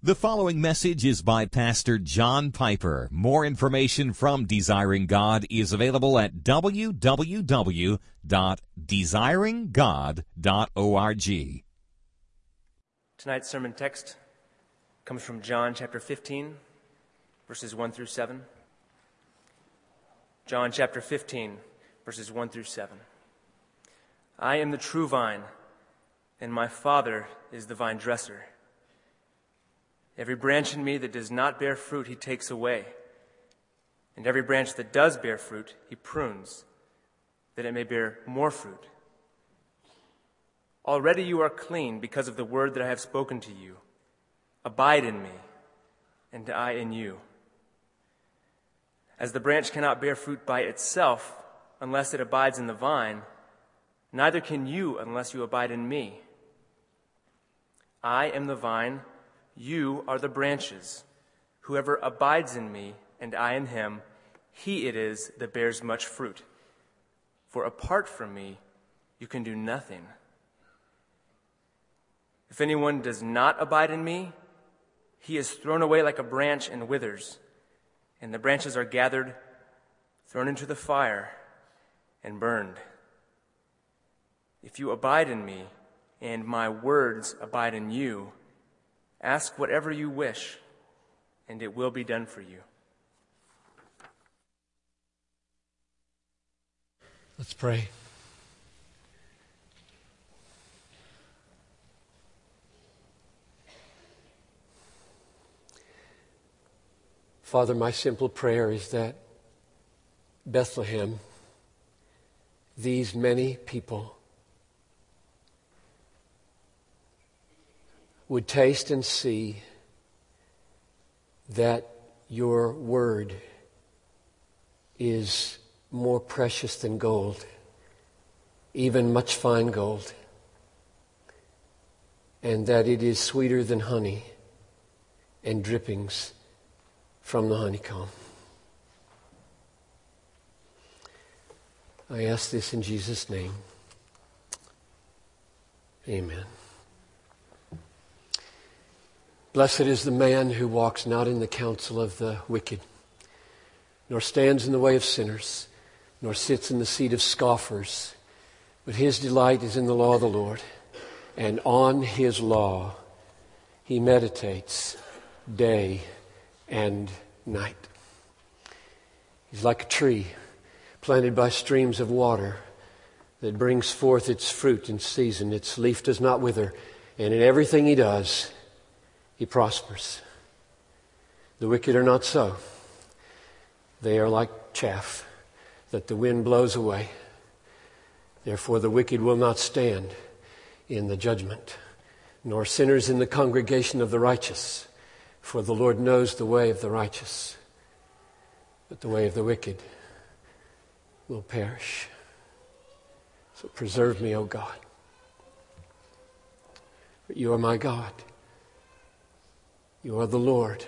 The following message is by Pastor John Piper. More information from Desiring God is available at www.desiringgod.org. Tonight's sermon text comes from John chapter 15, verses 1 through 7. John chapter 15, verses 1 through 7. I am the true vine, and my Father is the vine dresser. Every branch in me that does not bear fruit, he takes away. And every branch that does bear fruit, he prunes, that it may bear more fruit. Already you are clean because of the word that I have spoken to you. Abide in me, and I in you. As the branch cannot bear fruit by itself unless it abides in the vine, neither can you unless you abide in me. I am the vine, you are the branches. Whoever abides in me, and I in him, he it is that bears much fruit. For apart from me, you can do nothing. If anyone does not abide in me, he is thrown away like a branch and withers, and the branches are gathered, thrown into the fire, and burned. If you abide in me, and my words abide in you, ask whatever you wish, and it will be done for you. Let's pray. Father, my simple prayer is that Bethlehem, these many people, would taste and see that your word is more precious than gold, even much fine gold, and that it is sweeter than honey and drippings from the honeycomb. I ask this in Jesus' name. Amen. Blessed is the man who walks not in the counsel of the wicked, nor stands in the way of sinners, nor sits in the seat of scoffers. But his delight is in the law of the Lord, and on his law he meditates day and night. He's like a tree planted by streams of water that brings forth its fruit in season. Its leaf does not wither, and in everything he does, he prospers. The wicked are not so. They are like chaff that the wind blows away. Therefore the wicked will not stand in the judgment, nor sinners in the congregation of the righteous. For the Lord knows the way of the righteous, but the way of the wicked will perish. So preserve me, O God. For you are my God. You are the Lord.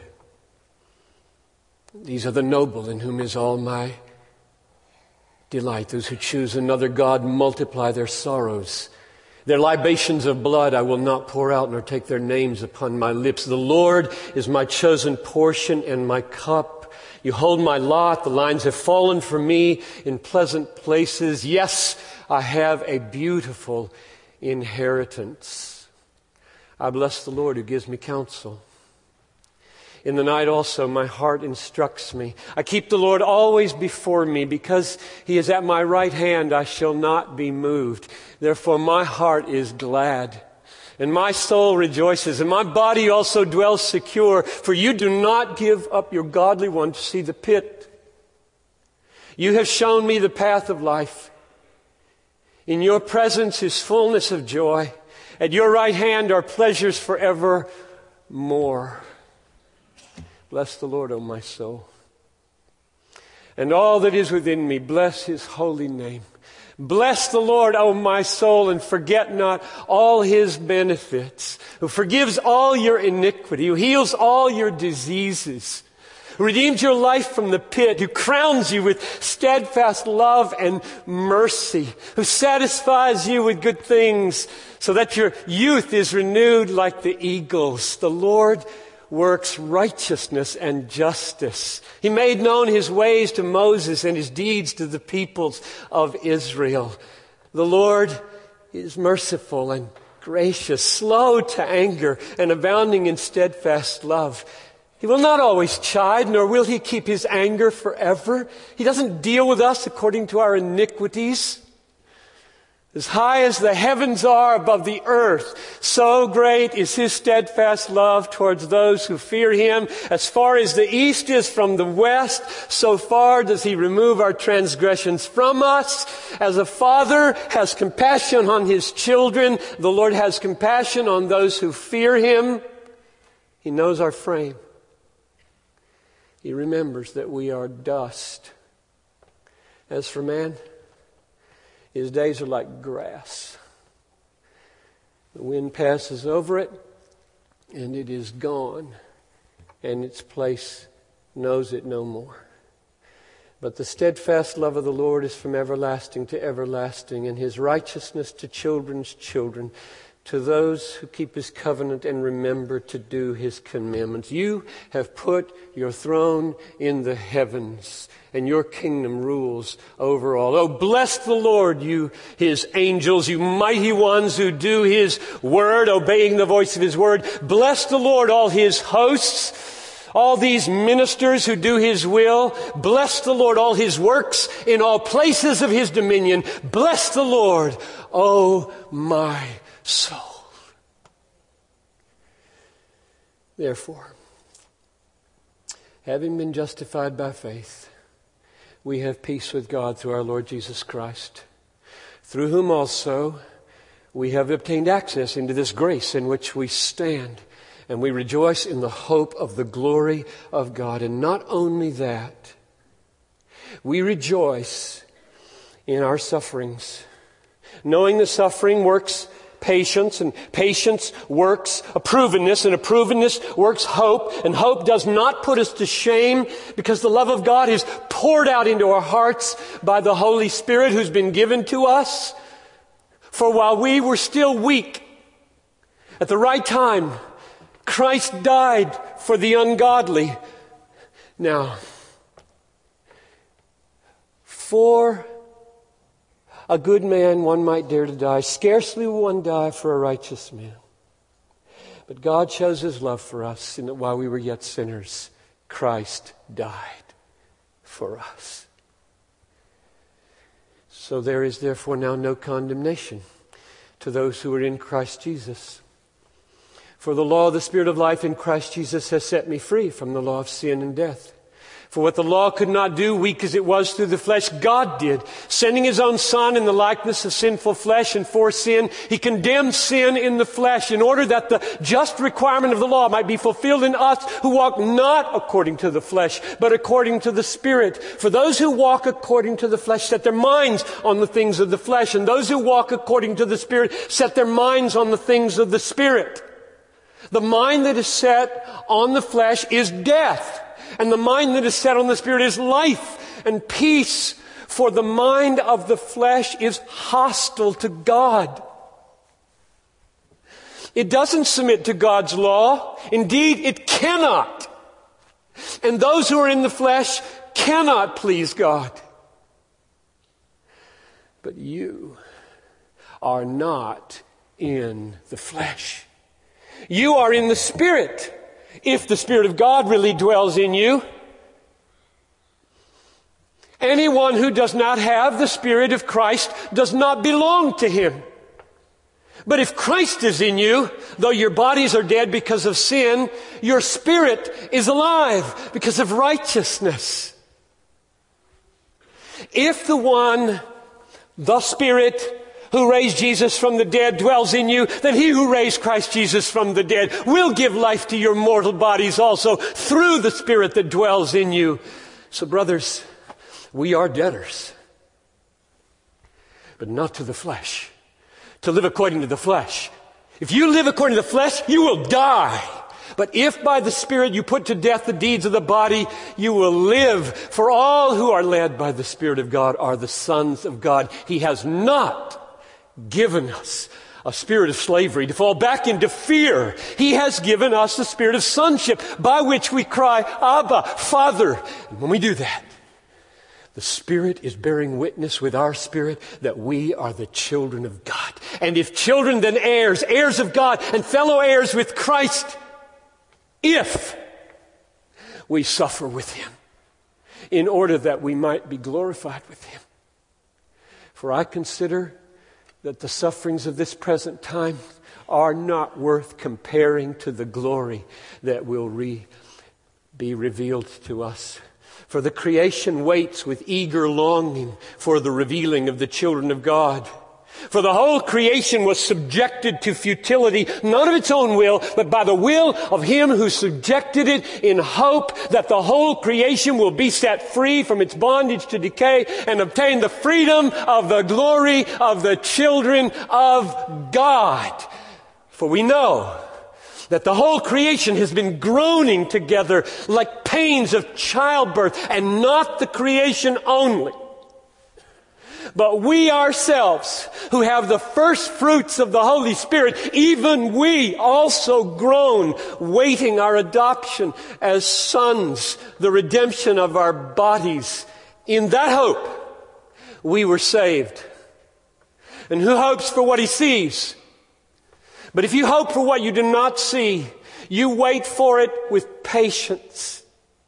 These are the noble in whom is all my delight. Those who choose another God multiply their sorrows. Their libations of blood I will not pour out, nor take their names upon my lips. The Lord is my chosen portion and my cup. You hold my lot. The lines have fallen for me in pleasant places. Yes, I have a beautiful inheritance. I bless the Lord who gives me counsel. In the night also my heart instructs me. I keep the Lord always before me. Because he is at my right hand, I shall not be moved. Therefore my heart is glad, and my soul rejoices, and my body also dwells secure. For you do not give up your godly one to see the pit. You have shown me the path of life. In your presence is fullness of joy. At your right hand are pleasures forevermore. Bless the Lord, O my soul. And all that is within me, bless his holy name. Bless the Lord, O my soul, and forget not all his benefits, who forgives all your iniquity, who heals all your diseases, who redeems your life from the pit, who crowns you with steadfast love and mercy, who satisfies you with good things so that your youth is renewed like the eagles. The Lord works righteousness and justice. He made known his ways to Moses and his deeds to the peoples of Israel. The Lord is merciful and gracious, slow to anger, and abounding in steadfast love. He will not always chide, nor will he keep his anger forever. He doesn't deal with us according to our iniquities. As high as the heavens are above the earth, so great is his steadfast love towards those who fear him. As far as the east is from the west, so far does he remove our transgressions from us. As a father has compassion on his children, the Lord has compassion on those who fear him. He knows our frame. He remembers that we are dust. As for man, his days are like grass. The wind passes over it, and it is gone, and its place knows it no more. But the steadfast love of the Lord is from everlasting to everlasting, and his righteousness to children's children, to those who keep his covenant and remember to do his commandments. You have put your throne in the heavens, and your kingdom rules over all. Oh, bless the Lord, you his angels, you mighty ones who do his word, obeying the voice of his word. Bless the Lord, all his hosts, all these ministers who do his will. Bless the Lord, all his works in all places of his dominion. Bless the Lord, oh my soul. Therefore, having been justified by faith, we have peace with God through our Lord Jesus Christ, through whom also we have obtained access into this grace in which we stand, and we rejoice in the hope of the glory of God. And not only that, we rejoice in our sufferings, knowing the suffering works patience, and patience works approvenness, and approvenness works hope, and hope does not put us to shame, because the love of God is poured out into our hearts by the Holy Spirit who's been given to us. For while we were still weak, at the right time, Christ died for the ungodly. Now, for a good man, one might dare to die. Scarcely will one die for a righteous man. But God shows his love for us in that while we were yet sinners, Christ died for us. So there is therefore now no condemnation to those who are in Christ Jesus. For the law of the Spirit of life in Christ Jesus has set me free from the law of sin and death. For what the law could not do, weak as it was through the flesh, God did. Sending his own Son in the likeness of sinful flesh, and for sin, he condemned sin in the flesh in order that the just requirement of the law might be fulfilled in us who walk not according to the flesh, but according to the Spirit. For those who walk according to the flesh set their minds on the things of the flesh, and those who walk according to the Spirit set their minds on the things of the Spirit. The mind that is set on the flesh is death, and the mind that is set on the Spirit is life and peace. For the mind of the flesh is hostile to God. It doesn't submit to God's law. Indeed, it cannot. And those who are in the flesh cannot please God. But you are not in the flesh. You are in the Spirit, if the Spirit of God really dwells in you. Anyone who does not have the Spirit of Christ does not belong to him. But if Christ is in you, though your bodies are dead because of sin, your spirit is alive because of righteousness. If the one, the Spirit, who raised Jesus from the dead dwells in you, then he who raised Christ Jesus from the dead will give life to your mortal bodies also through the Spirit that dwells in you. So brothers, we are debtors, but not to the flesh, to live according to the flesh. If you live according to the flesh, you will die. But if by the Spirit you put to death the deeds of the body, you will live. For all who are led by the Spirit of God are the sons of God. He has not given us a spirit of slavery, to fall back into fear. He has given us the spirit of sonship by which we cry, Abba, Father. And when we do that, the Spirit is bearing witness with our spirit that we are the children of God. And if children, then heirs, heirs of God and fellow heirs with Christ, if we suffer with Him, in order that we might be glorified with Him. For I consider that the sufferings of this present time are not worth comparing to the glory that will be revealed to us. For the creation waits with eager longing for the revealing of the children of God. For the whole creation was subjected to futility, not of its own will, but by the will of Him who subjected it, in hope that the whole creation will be set free from its bondage to decay and obtain the freedom of the glory of the children of God. For we know that the whole creation has been groaning together like pains of childbirth, and not the creation only, but we ourselves who have the first fruits of the Holy Spirit, even we also groan, waiting our adoption as sons, the redemption of our bodies. In that hope we were saved. And who hopes for what he sees? But if you hope for what you do not see, you wait for it with patience.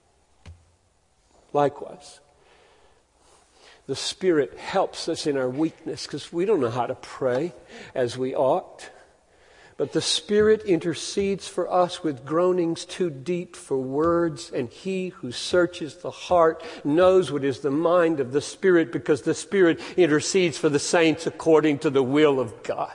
Likewise, the Spirit helps us in our weakness, because we don't know how to pray as we ought. But the Spirit intercedes for us with groanings too deep for words, and He who searches the heart knows what is the mind of the Spirit, because the Spirit intercedes for the saints according to the will of God.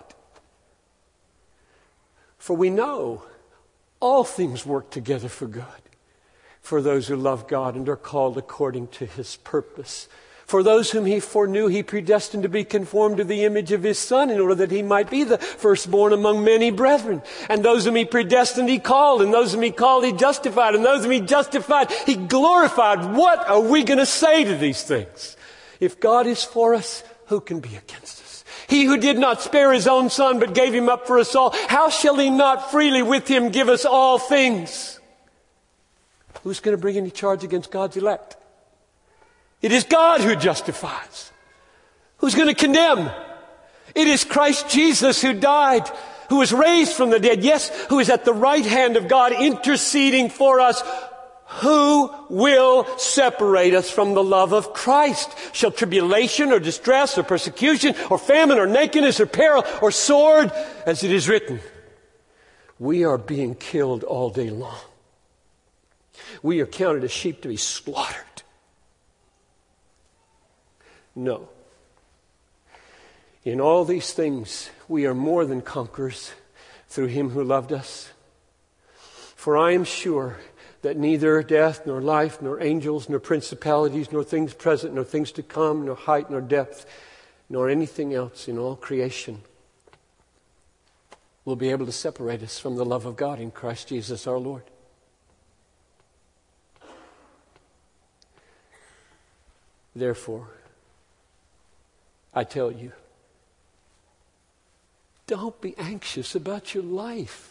For we know all things work together for good, for those who love God and are called according to His purpose. For those whom He foreknew, He predestined to be conformed to the image of His Son, in order that He might be the firstborn among many brethren. And those whom He predestined, He called. And those whom He called, He justified. And those whom He justified, He glorified. What are we going to say to these things? If God is for us, who can be against us? He who did not spare His own Son, but gave Him up for us all, how shall He not freely with Him give us all things? Who's going to bring any charge against God's elect? It is God who justifies. Who's going to condemn? It is Christ Jesus who died, who was raised from the dead, yes, who is at the right hand of God interceding for us. Who will separate us from the love of Christ? Shall tribulation or distress or persecution or famine or nakedness or peril or sword? As it is written, we are being killed all day long. We are counted as sheep to be slaughtered. No. In all these things, we are more than conquerors through Him who loved us. For I am sure that neither death, nor life, nor angels, nor principalities, nor things present, nor things to come, nor height, nor depth, nor anything else in all creation will be able to separate us from the love of God in Christ Jesus our Lord. Therefore, I tell you, don't be anxious about your life,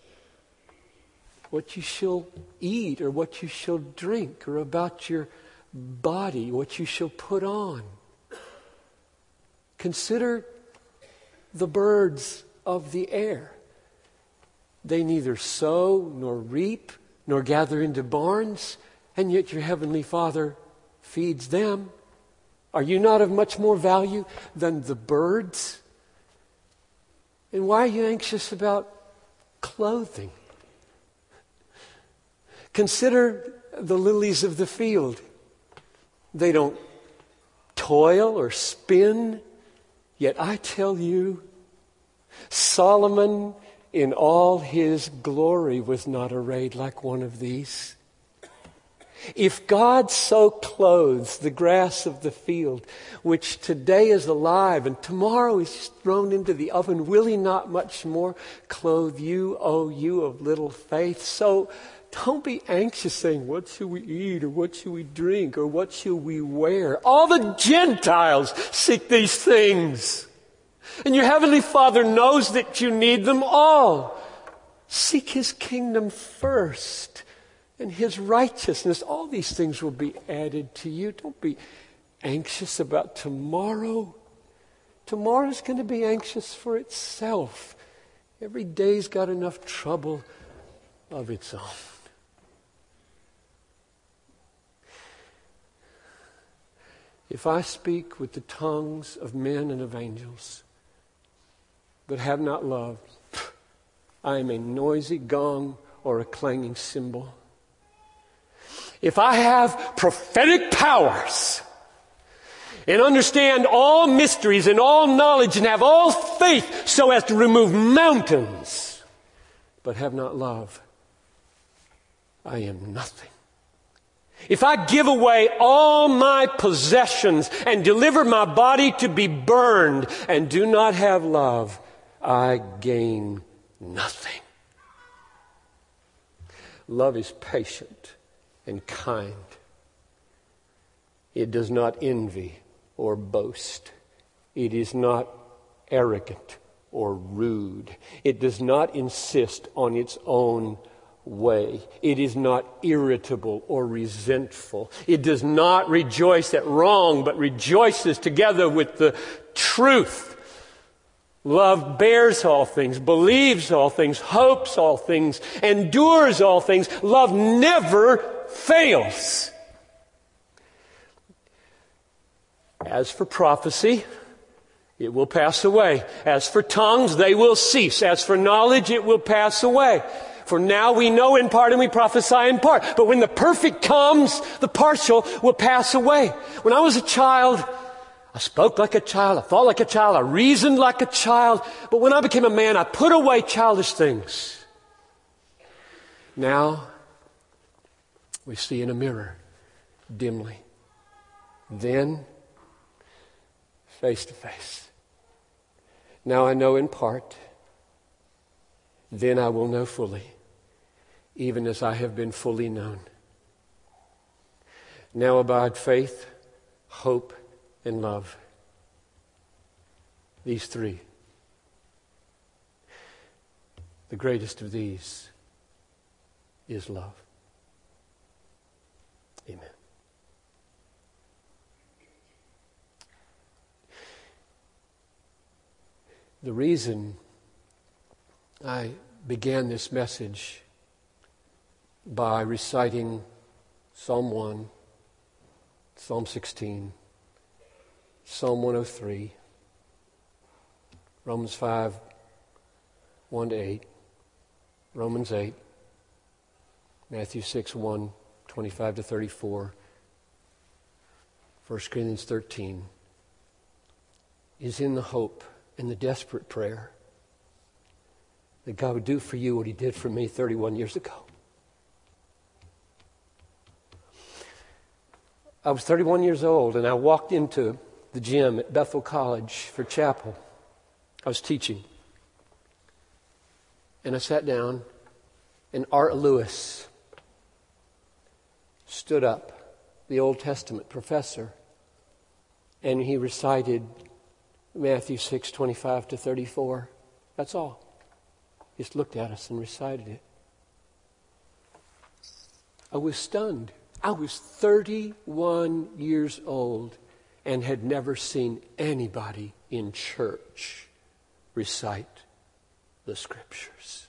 what you shall eat or what you shall drink, or about your body, what you shall put on. Consider the birds of the air. They neither sow nor reap nor gather into barns, and yet your heavenly Father feeds them. Are you not of much more value than the birds? And why are you anxious about clothing? Consider the lilies of the field. They don't toil or spin, yet I tell you, Solomon in all his glory was not arrayed like one of these. If God so clothes the grass of the field, which today is alive and tomorrow is thrown into the oven, will He not much more clothe you, O you of little faith? So don't be anxious saying, what should we eat, or what should we drink, or what should we wear? All the Gentiles seek these things. And your Heavenly Father knows that you need them all. Seek His kingdom first and His righteousness. All these things will be added to you. Don't be anxious about tomorrow. Tomorrow's going to be anxious for itself. Every day's got enough trouble of its own. If I speak with the tongues of men and of angels, but have not love, I am a noisy gong or a clanging cymbal. If I have prophetic powers and understand all mysteries and all knowledge and have all faith so as to remove mountains, but have not love, I am nothing. If I give away all my possessions and deliver my body to be burned and do not have love, I gain nothing. Love is patient and kind. It does not envy or boast. It is not arrogant or rude. It does not insist on its own way. It is not irritable or resentful. It does not rejoice at wrong, but rejoices together with the truth. Love bears all things, believes all things, hopes all things, endures all things. Love never fails. As for prophecy, it will pass away. As for tongues, they will cease. As for knowledge, it will pass away. For now we know in part and we prophesy in part. But when the perfect comes, the partial will pass away. When I was a child, I spoke like a child, I thought like a child, I reasoned like a child. But when I became a man, I put away childish things. Now, we see in a mirror, dimly. Then, face to face. Now I know in part. Then I will know fully, even as I have been fully known. Now abide faith, hope, and love. These three. The greatest of these is love. Amen. The reason I began this message by reciting Psalm 1, Psalm 16, Psalm 103, Romans 5, 1 to 8, Romans 8, Matthew 6, 1, 25 to 34, 1 Corinthians 13, is in the hope and the desperate prayer that God would do for you what He did for me 31 years ago. I was 31 years old and I walked into the gym at Bethel College for chapel. I was teaching. And I sat down and Art Lewis stood up, the Old Testament professor, and he recited Matthew 6, 25 to 34. That's all. He just looked at us and recited it. I was stunned. I was 31 years old and had never seen anybody in church recite the Scriptures.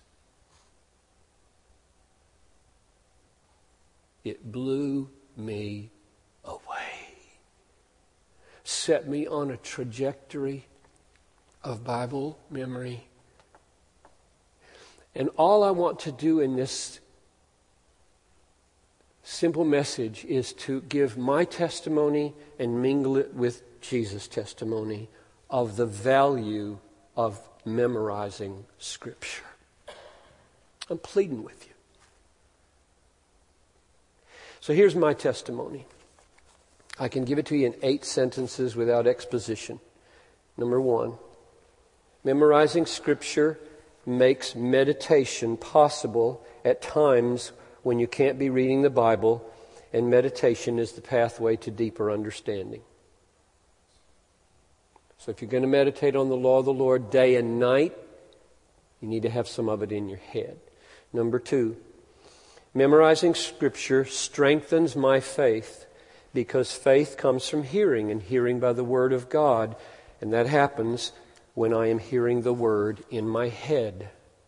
It blew me away. Set me on a trajectory of Bible memory. And all I want to do in this simple message is to give my testimony and mingle it with Jesus' testimony of the value of memorizing Scripture. I'm pleading with you. So here's my testimony. I can give it to you in 8 sentences without exposition. Number 1, memorizing Scripture makes meditation possible at times when you can't be reading the Bible, and meditation is the pathway to deeper understanding. So if you're going to meditate on the law of the Lord day and night, you need to have some of it in your head. Number 2, memorizing Scripture strengthens my faith, because faith comes from hearing, and hearing by the Word of God. And that happens when I am hearing the Word in my head.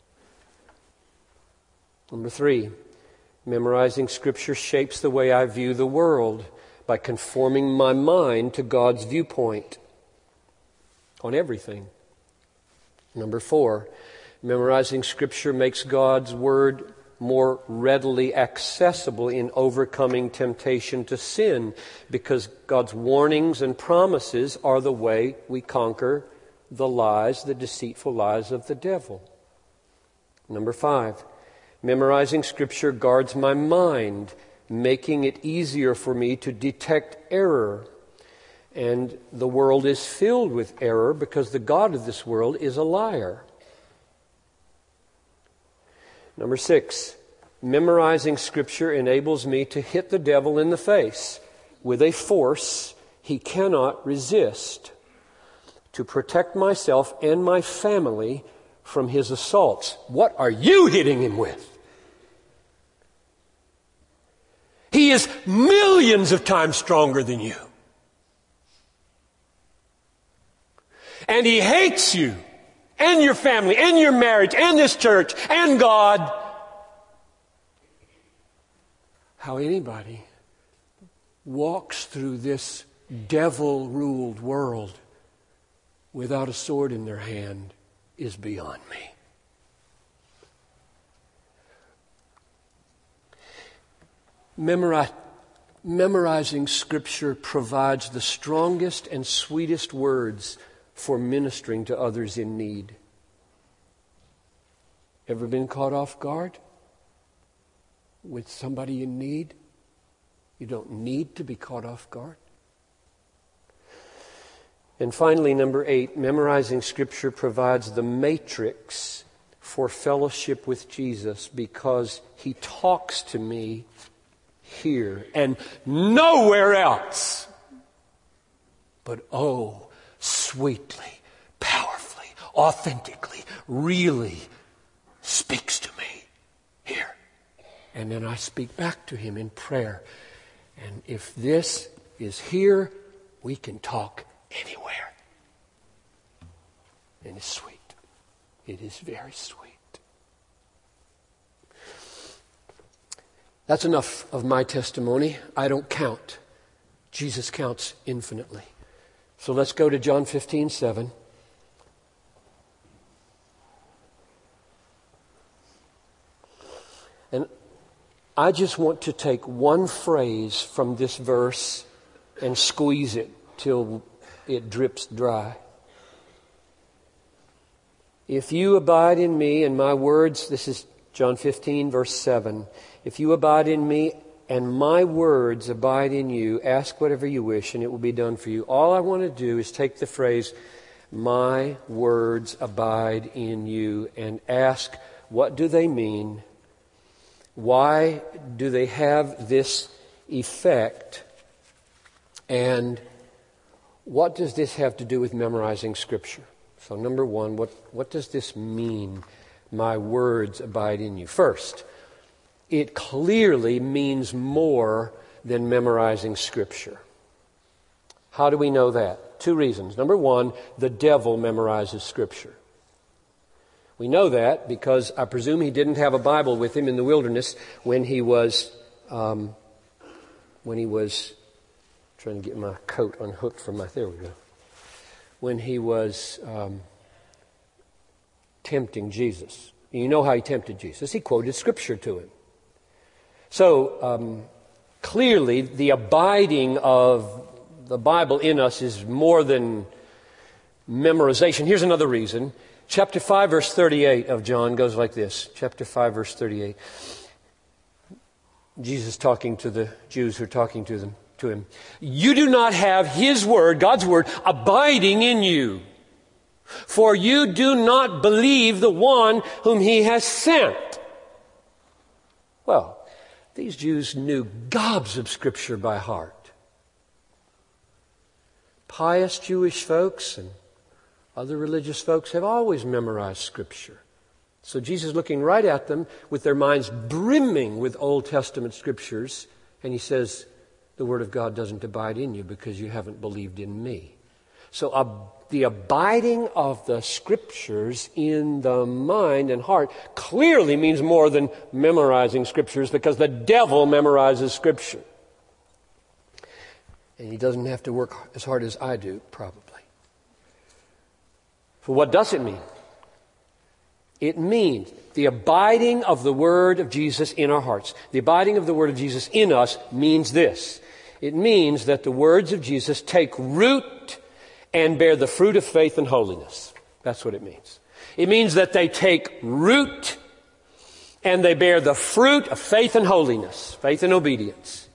Number 3, memorizing Scripture shapes the way I view the world by conforming my mind to God's viewpoint on everything. Number 4, memorizing Scripture makes God's Word more readily accessible in overcoming temptation to sin, because God's warnings and promises are the way we conquer the lies, the deceitful lies of the devil. Number 5, memorizing Scripture guards my mind, making it easier for me to detect error. And the world is filled with error because the God of this world is a liar. Number 6, memorizing Scripture enables me to hit the devil in the face with a force he cannot resist, to protect myself and my family from his assaults. What are you hitting him with? He is millions of times stronger than you. And he hates you and your family and your marriage and this church and God. How anybody walks through this devil-ruled world without a sword in their hand is beyond me. Memorizing Scripture provides the strongest and sweetest words for ministering to others in need. Ever been caught off guard with somebody in need? You don't need to be caught off guard. And finally, number 8, memorizing Scripture provides the matrix for fellowship with Jesus, because He talks to me here and nowhere else. But oh, sweetly, powerfully, authentically, really speaks to me here. And then I speak back to Him in prayer. And if this is here, we can talk anywhere. And it's sweet. It is very sweet. That's enough of my testimony. I don't count. Jesus counts infinitely. So let's go to John 15:7. And I just want to take one phrase from this verse and squeeze it till it drips dry. If you abide in me and my words, this is John 15, verse 7. If you abide in me and my words abide in you, ask whatever you wish and it will be done for you. All I want to do is take the phrase, my words abide in you, and ask, what do they mean? Why do they have this effect? And what does this have to do with memorizing Scripture? So number one, what does this mean? My words abide in you. First, it clearly means more than memorizing Scripture. How do we know that? 2 reasons. Number one, the devil memorizes Scripture. We know that because I presume he didn't have a Bible with him in the wilderness when he was trying to get my coat unhooked from my, there we go. When he was tempting Jesus. You know how he tempted Jesus. He quoted Scripture to him. So clearly the abiding of the Bible in us is more than memorization. Here's another reason. Chapter 5, verse 38 of John goes like this. Chapter 5, verse 38. Jesus talking to the Jews who are talking to him. You do not have His word, God's word, abiding in you. For you do not believe the one whom He has sent. Well, these Jews knew gobs of Scripture by heart. Pious Jewish folks and Other religious folks have always memorized Scripture. So Jesus is looking right at them with their minds brimming with Old Testament Scriptures, and he says, the Word of God doesn't abide in you because you haven't believed in me. So the abiding of the Scriptures in the mind and heart clearly means more than memorizing Scriptures, because the devil memorizes Scripture. And he doesn't have to work as hard as I do, probably. So what does it mean? It means the abiding of the Word of Jesus in our hearts. The abiding of the Word of Jesus in us means this. It means that the words of Jesus take root and bear the fruit of faith and holiness. That's what it means. It means that they take root and they bear the fruit of faith and holiness, faith and obedience.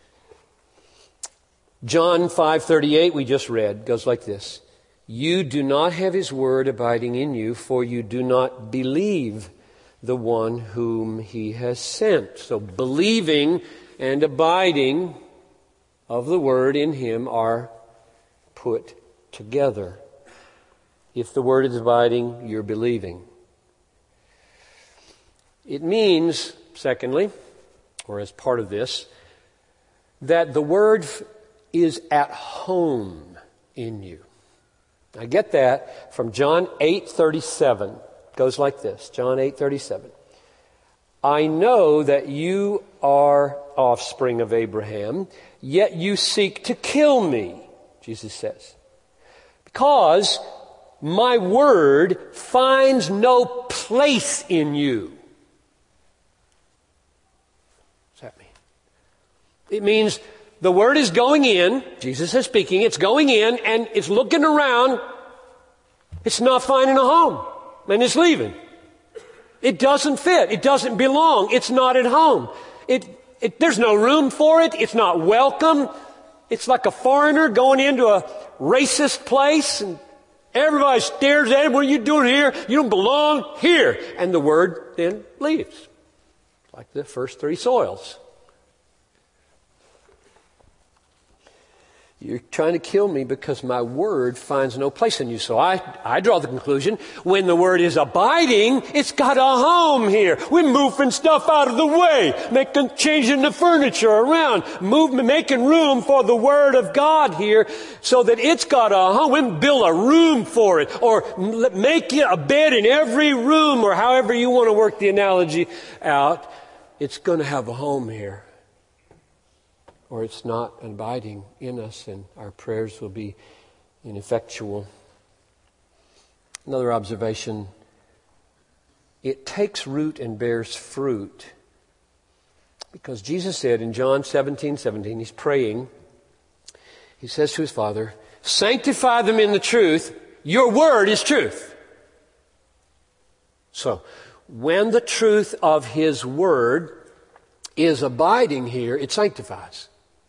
John 5:38, we just read, goes like this. You do not have His word abiding in you, for you do not believe the one whom He has sent. So believing and abiding of the word in Him are put together. If the word is abiding, you're believing. It means, secondly, or as part of this, that the word is at home in you. I get that from John 8:37. It goes like this, John 8:37. I know that you are offspring of Abraham, yet you seek to kill me, Jesus says. Because my word finds no place in you. What's that mean? It means the word is going in, Jesus is speaking, it's going in and it's looking around. It's not finding a home and it's leaving. It doesn't fit. It doesn't belong. It's not at home. There's no room for it. It's not welcome. It's like a foreigner going into a racist place and everybody stares at him. What are you doing here? You don't belong here. And the word then leaves. Like the first three soils. You're trying to kill me because my word finds no place in you. So I draw the conclusion, when the word is abiding, it's got a home here. We're moving stuff out of the way, changing the furniture around, making room for the word of God here so that it's got a home. We build a room for it, or make a bed in every room, or however you want to work the analogy out. It's going to have a home here. Or it's not abiding in us, and our prayers will be ineffectual. Another observation, it takes root and bears fruit. Because Jesus said in John 17:17, He's praying, He says to His Father, sanctify them in the truth, your word is truth. So, when the truth of His word is abiding here, it sanctifies.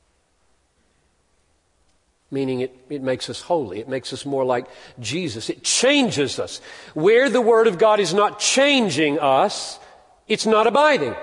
Meaning it makes us holy. It makes us more like Jesus. It changes us. Where the Word of God is not changing us, it's not abiding.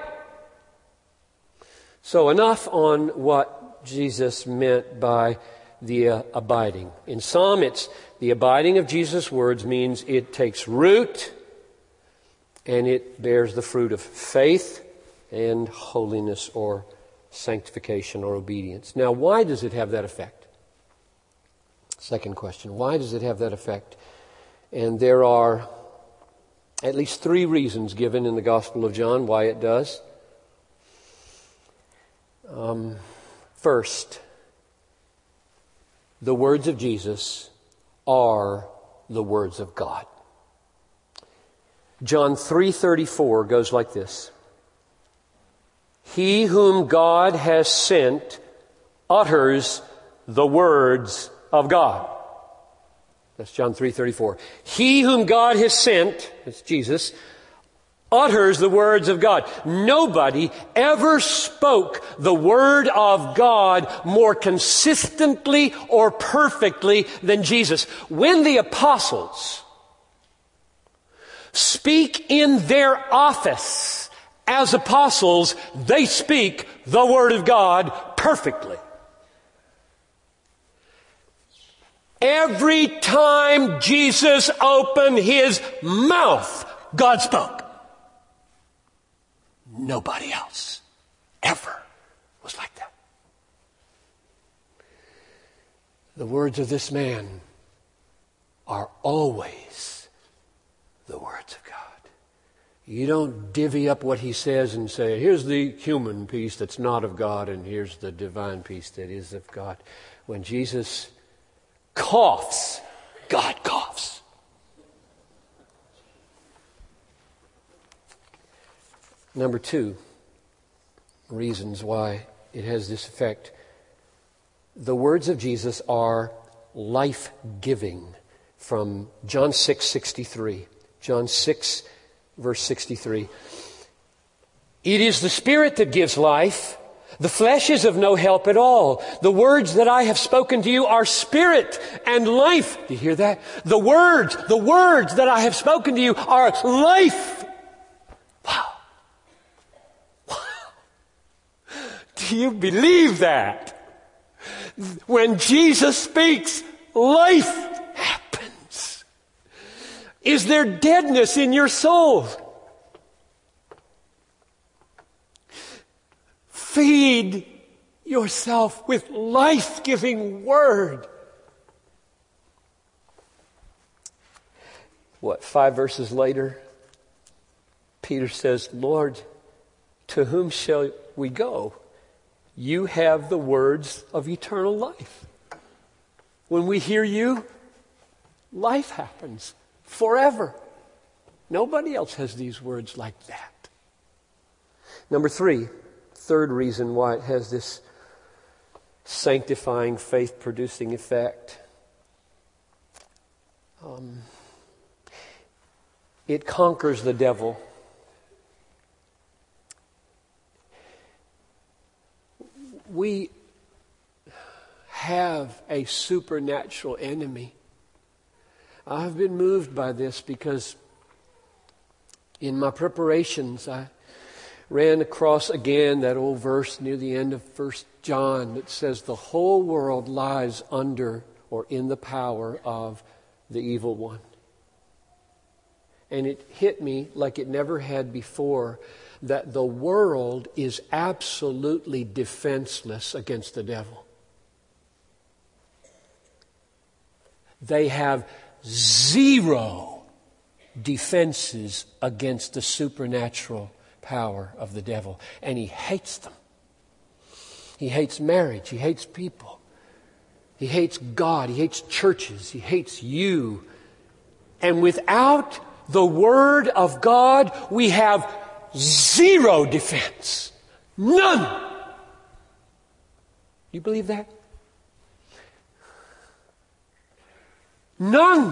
So enough on what Jesus meant by the abiding. In some, it's the abiding of Jesus' words means it takes root and it bears the fruit of faith and holiness or sanctification or obedience. Now, why does it have that effect? Second question, why does it have that effect? And there are at least three reasons given in the Gospel of John why it does. First, the words of Jesus are the words of God. John 3:34 goes like this. He whom God has sent utters the words of God. That's John 3:34. He whom God has sent, that's Jesus, utters the words of God. Nobody ever spoke the word of God more consistently or perfectly than Jesus. When the apostles speak in their office as apostles, they speak the word of God perfectly. Every time Jesus opened his mouth, God spoke. Nobody else ever was like that. The words of this man are always the words of God. You don't divvy up what he says and say, here's the human piece that's not of God, and here's the divine piece that is of God. When Jesus coughs, God coughs. Number 2, reasons why it has this effect. The words of Jesus are life-giving, from John 6:63. John 6, verse 63. It is the Spirit that gives life. The flesh is of no help at all. The words that I have spoken to you are spirit and life. Do you hear that? The words that I have spoken to you are life. Wow. Wow. Do you believe that? When Jesus speaks, life happens. Is there deadness in your soul? Feed yourself with life-giving word. 5 verses later, Peter says, Lord, to whom shall we go? You have the words of eternal life. When we hear you, life happens forever. Nobody else has these words like that. Number 3, third reason why it has this sanctifying, faith-producing effect. It conquers the devil. We have a supernatural enemy. I've been moved by this because in my preparations, I ran across again that old verse near the end of 1 John that says the whole world lies under or in the power of the evil one. And it hit me like it never had before that the world is absolutely defenseless against the devil. They have zero defenses against the supernatural power of the devil. And he hates them. He hates marriage. He hates people. He hates God. He hates churches. He hates you. And without the Word of God, we have zero defense. None. You believe that? None.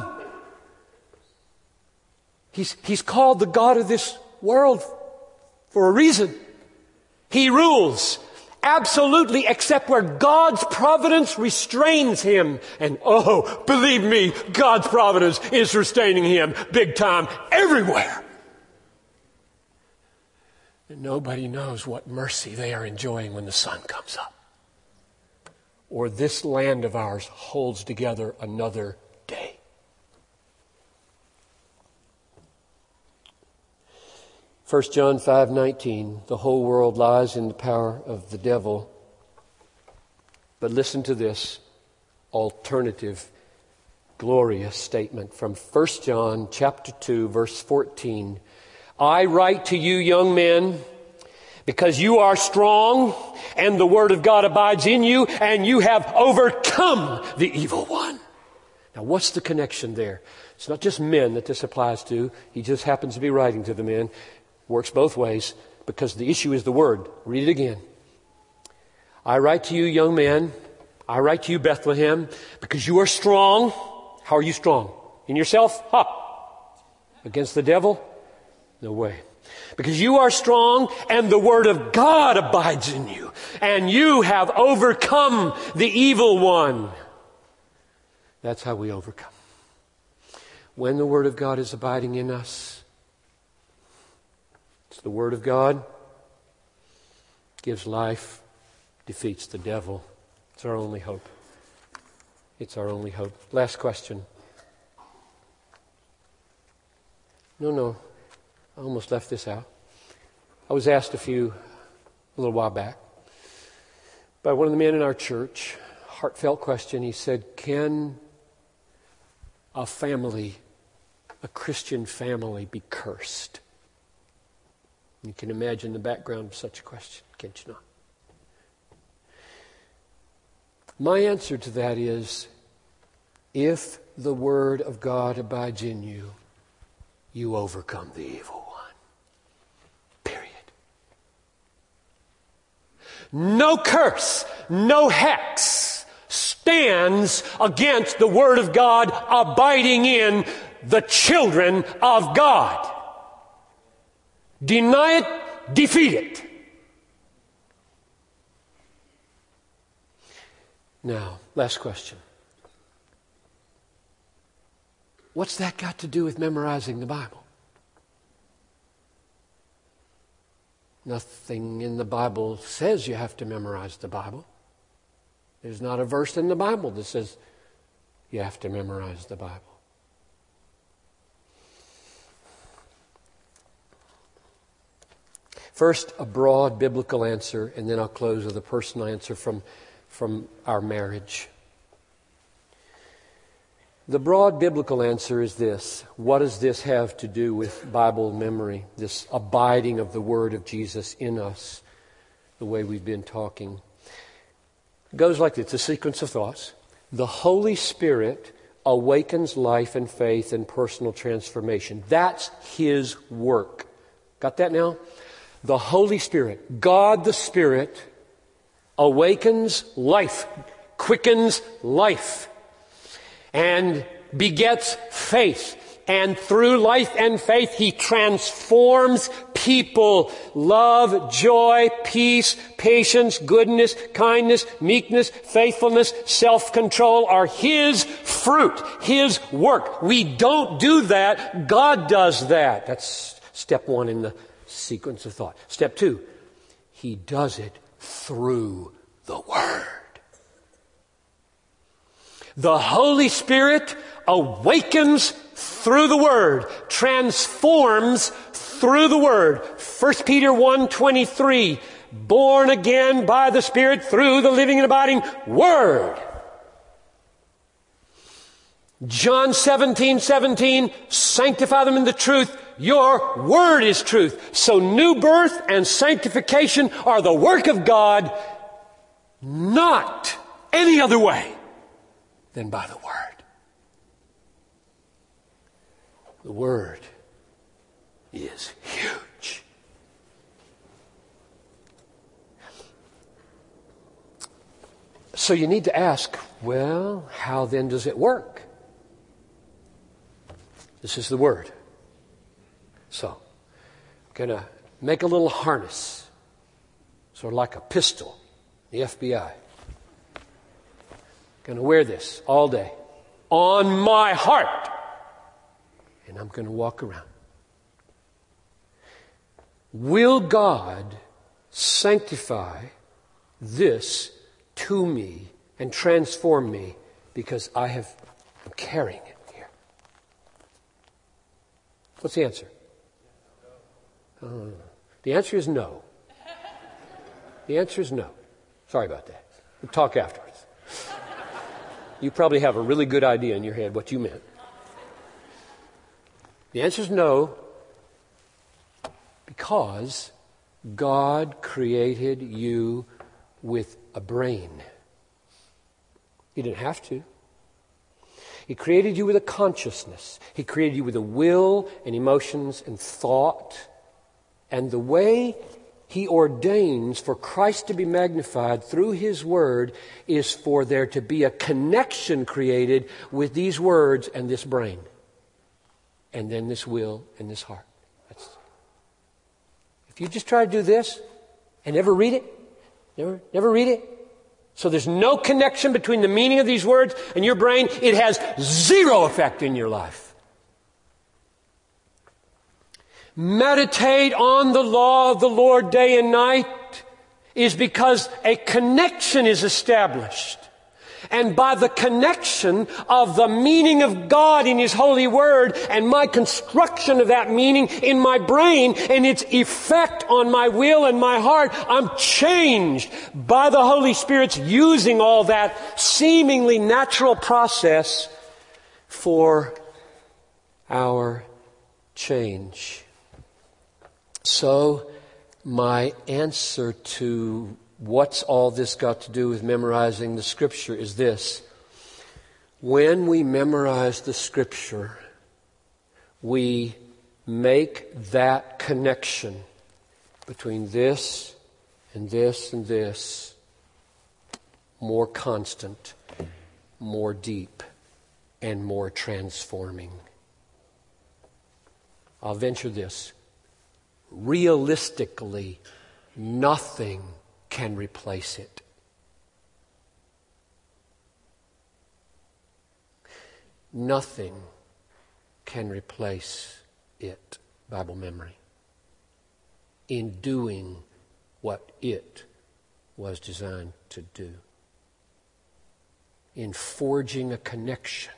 He's called the God of this world for a reason. He rules absolutely except where God's providence restrains him. And oh, believe me, God's providence is restraining him big time everywhere. And nobody knows what mercy they are enjoying when the sun comes up, or this land of ours holds together another day. First John 5:19, the whole world lies in the power of the devil. But listen to this alternative, glorious statement from 1 John chapter 2, verse 14. I write to you, young men, because you are strong, and the word of God abides in you, and you have overcome the evil one. Now, what's the connection there? It's not just men that this applies to. He just happens to be writing to the men. Works both ways, because the issue is the word. Read it again. I write to you, young men. I write to you, Bethlehem, because you are strong. How are you strong? In yourself? Against the devil? No way. Because you are strong and the word of God abides in you, and you have overcome the evil one. That's how we overcome. When the word of God is abiding in us, it's the word of God, gives life, defeats the devil. It's our only hope. It's our only hope. Last question. No. I almost left this out. I was asked a little while back by one of the men in our church, heartfelt question. He said, can a Christian family be cursed? You can imagine the background of such a question, can't you not? My answer to that is, if the Word of God abides in you, you overcome the evil one. Period. No curse, no hex stands against the Word of God abiding in the children of God. Deny it, defeat it. Now, last question. What's that got to do with memorizing the Bible? Nothing in the Bible says you have to memorize the Bible. There's not a verse in the Bible that says you have to memorize the Bible. First, a broad biblical answer, and then I'll close with a personal answer from our marriage. The broad biblical answer is this. What does this have to do with Bible memory? This abiding of the Word of Jesus in us, the way we've been talking. It goes like this, a sequence of thoughts. The Holy Spirit awakens life and faith and personal transformation. That's His work. Got that now? The Holy Spirit, God the Spirit, awakens life, quickens life, and begets faith. And through life and faith, He transforms people. Love, joy, peace, patience, goodness, kindness, meekness, faithfulness, self-control are His fruit, His work. We don't do that. God does that. That's step one in the sequence of thought. Step two, He does it through the Word. The Holy Spirit awakens through the Word, transforms through the Word. 1 Peter 1:23, born again by the Spirit through the living and abiding Word. John 17:17, sanctify them in the truth. Your Word is truth. So new birth and sanctification are the work of God, not any other way than by the Word. The Word is huge. So you need to ask, well, how then does it work? This is the Word. So, I'm going to make a little harness, sort of like a pistol, the FBI. Going to wear this all day on my heart. And I'm going to walk around. Will God sanctify this to me and transform me because I'm carrying it here? What's the answer? The answer is no. The answer is no. Sorry about that. We'll talk afterwards. You probably have a really good idea in your head what you meant. The answer is no, because God created you with a brain. He didn't have to. He created you with a consciousness. He created you with a will and emotions and thought. And the way He ordains for Christ to be magnified through His Word is for there to be a connection created with these words and this brain. And then this will and this heart. If you just try to do this and never read it, never read it, so there's no connection between the meaning of these words and your brain, it has zero effect in your life. Meditate on the law of the Lord day and night is because a connection is established. And by the connection of the meaning of God in His holy word and my construction of that meaning in my brain and its effect on my will and my heart, I'm changed by the Holy Spirit's using all that seemingly natural process for our change. So, my answer to what's all this got to do with memorizing the Scripture is this. When we memorize the Scripture, we make that connection between this and this and this more constant, more deep, and more transforming. I'll venture this. Realistically, nothing can replace it. Nothing can replace it, Bible memory, in doing what it was designed to do, in forging a connection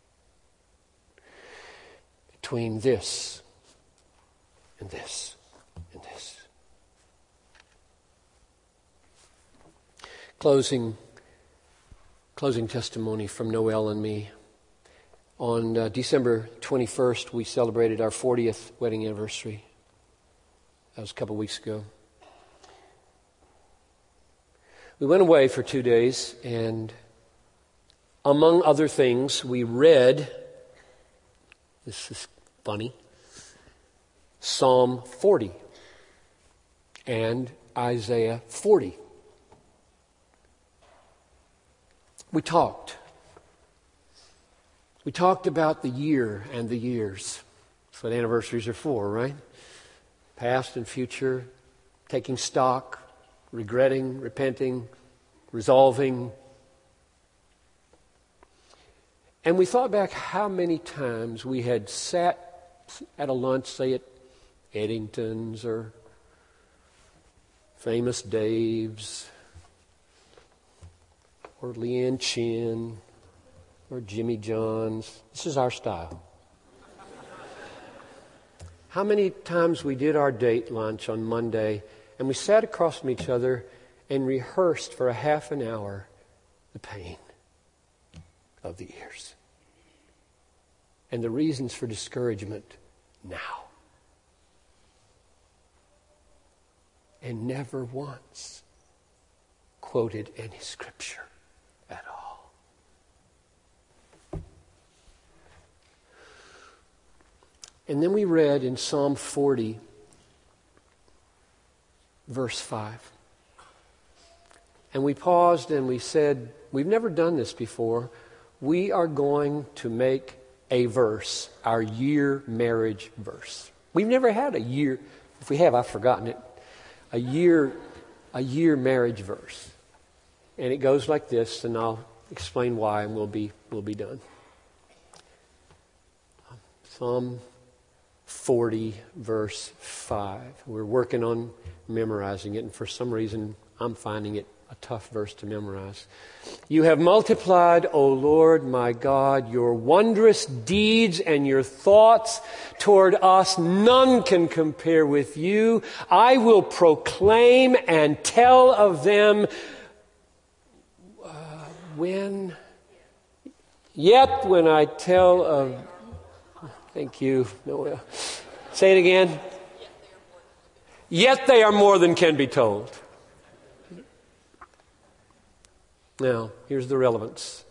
between this and this and this. Closing testimony from Noel and me. On December 21st, we celebrated our 40th wedding anniversary. That was a couple weeks ago. We went away for 2 days, and among other things, we read, this is funny, Psalm 40 and Isaiah 40. We talked. We talked about the year and the years. That's what anniversaries are for, right? Past and future, taking stock, regretting, repenting, resolving. And we thought back how many times we had sat at a lunch, say at Eddington's or Famous Dave's, or Leanne Chin, or Jimmy John's. This is our style. How many times we did our date lunch on Monday, and we sat across from each other and rehearsed for a half an hour the pain of the years and the reasons for discouragement now. And never once quoted any scripture at all. And then we read in Psalm 40, verse 5. And we paused and we said, we've never done this before. We are going to make a verse our year marriage verse. We've never had a year, if we have, I've forgotten it, a year marriage verse. And it goes like this, and I'll explain why, and we'll be done. Psalm 40, verse 5. We're working on memorizing it, and for some reason, I'm finding it a tough verse to memorize. You have multiplied, O Lord my God, your wondrous deeds and your thoughts toward us. None can compare with you. I will proclaim and tell of them when I tell of... Thank you, Noel. Say it again. Yet they are more than can be told. Now, here's the relevance.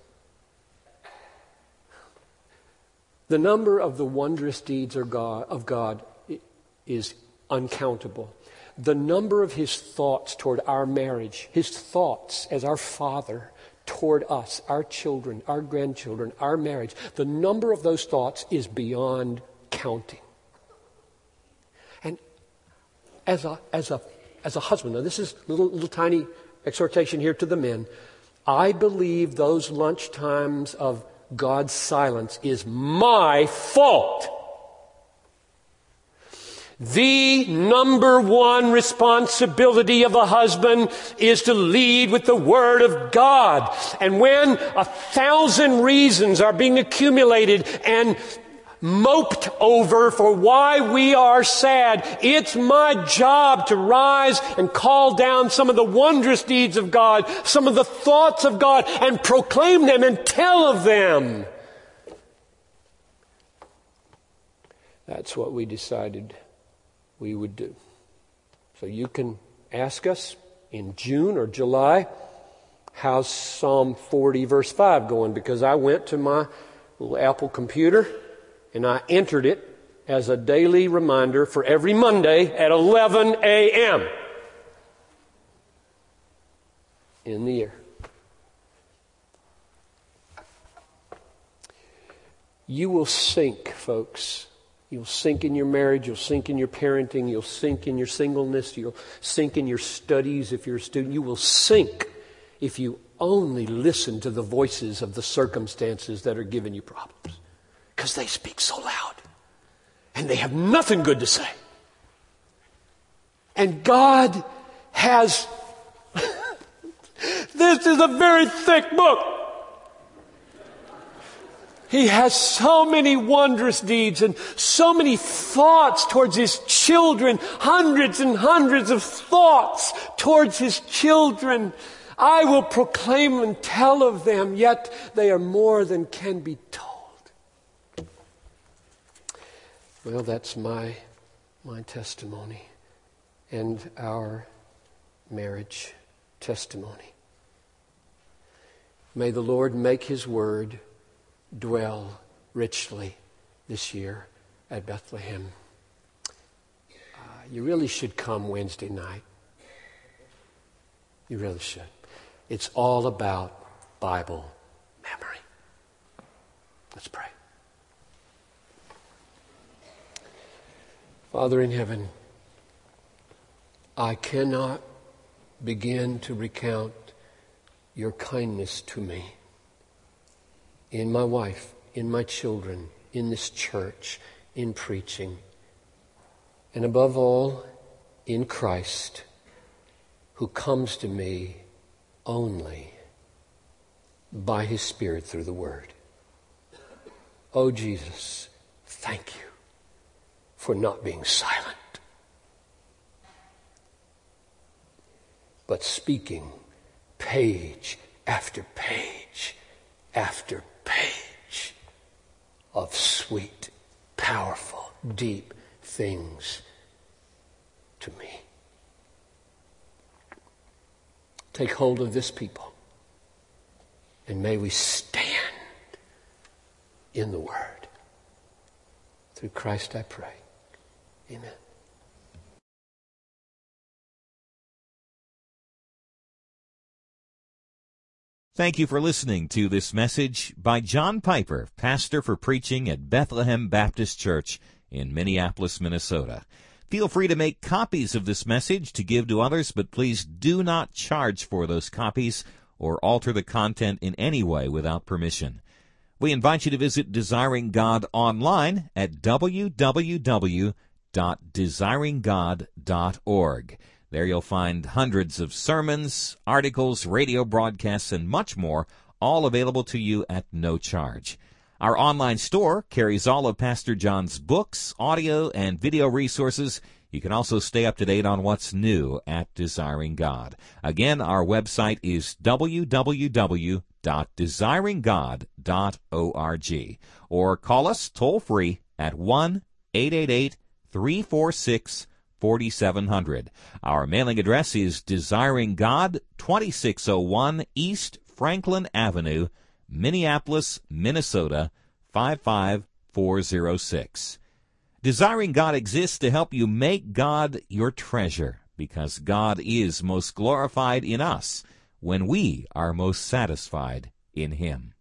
The number of the wondrous deeds of God is uncountable. The number of His thoughts toward our marriage, His thoughts as our Father toward us, our children, our grandchildren, our marriage, the number of those thoughts is beyond counting. And as a husband, now this is a little tiny exhortation here to the men, I believe those lunch times of God's silence is my fault. The number one responsibility of a husband is to lead with the Word of God. And when 1,000 reasons are being accumulated and moped over for why we are sad, it's my job to rise and call down some of the wondrous deeds of God, some of the thoughts of God, and proclaim them and tell of them. That's what we decided we would do. So you can ask us in June or July, how's Psalm 40 verse 5 going? Because I went to my little Apple computer and I entered it as a daily reminder for every Monday at 11 a.m. in the year. You will sink, folks. You'll sink in your marriage, you'll sink in your parenting, you'll sink in your singleness, you'll sink in your studies if you're a student. You will sink if you only listen to the voices of the circumstances that are giving you problems. Because they speak so loud. And they have nothing good to say. And God has... This is a very thick book. He has so many wondrous deeds and so many thoughts towards His children. Hundreds and hundreds of thoughts towards His children. I will proclaim and tell of them, yet they are more than can be told. Well, that's my testimony and our marriage testimony. May the Lord make His word dwell richly this year at Bethlehem. You really should come Wednesday night. You really should. It's all about Bible memory. Let's pray. Father in heaven, I cannot begin to recount your kindness to me. In my wife, in my children, in this church, in preaching, and above all, in Christ, who comes to me only by His Spirit through the Word. Oh, Jesus, thank you for not being silent, but speaking page after page after page of sweet, powerful, deep things to me. Take hold of this people, and may we stand in the Word. Through Christ I pray. Amen. Thank you for listening to this message by John Piper, pastor for preaching at Bethlehem Baptist Church in Minneapolis, Minnesota. Feel free to make copies of this message to give to others, but please do not charge for those copies or alter the content in any way without permission. We invite you to visit Desiring God online at www.desiringgod.org. There you'll find hundreds of sermons, articles, radio broadcasts, and much more, all available to you at no charge. Our online store carries all of Pastor John's books, audio, and video resources. You can also stay up to date on what's new at Desiring God. Again, our website is www.desiringgod.org. Or call us toll-free at 1-888-346-4700. Our mailing address is Desiring God, 2601 East Franklin Avenue, Minneapolis, Minnesota, 55406. Desiring God exists to help you make God your treasure, because God is most glorified in us when we are most satisfied in Him.